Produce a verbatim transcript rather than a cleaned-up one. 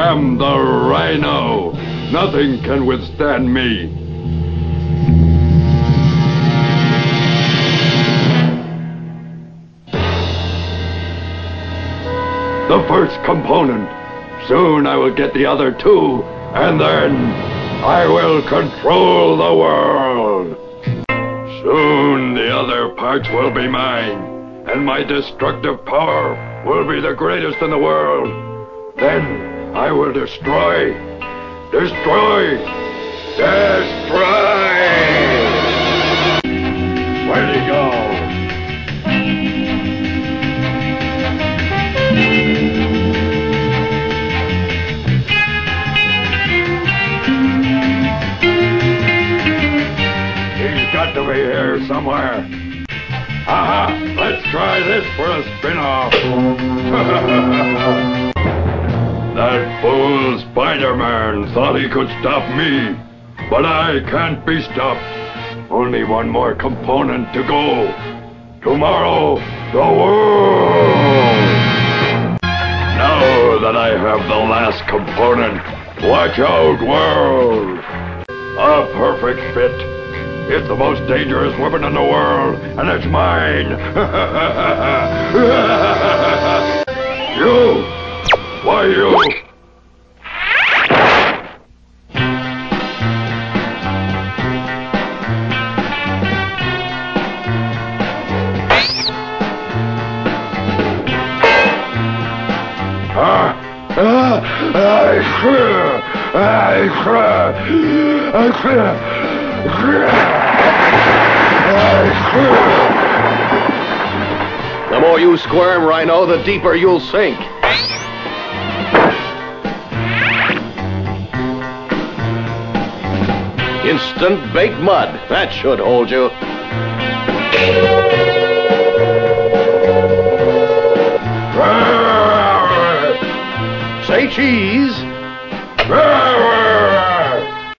am the Rhino. Nothing can withstand me. The first component. Soon I will get the other two, and then I will control the world. Soon the other parts will be mine, and my destructive power will be the greatest in the world. Then I will destroy, destroy, destroy! Where'd he go? Got to be here somewhere. Aha! Let's try this for a spin-off. That fool Spider-Man thought he could stop me, but I can't be stopped. Only one more component to go. Tomorrow, the world! Now that I have the last component, watch out, world! A perfect fit. It's the most dangerous weapon in the world, and it's mine! You! Why you? Huh? Ah! I swear! I swear! I swear! The more you squirm, Rhino, the deeper you'll sink. Instant baked mud. That should hold you. Say cheese.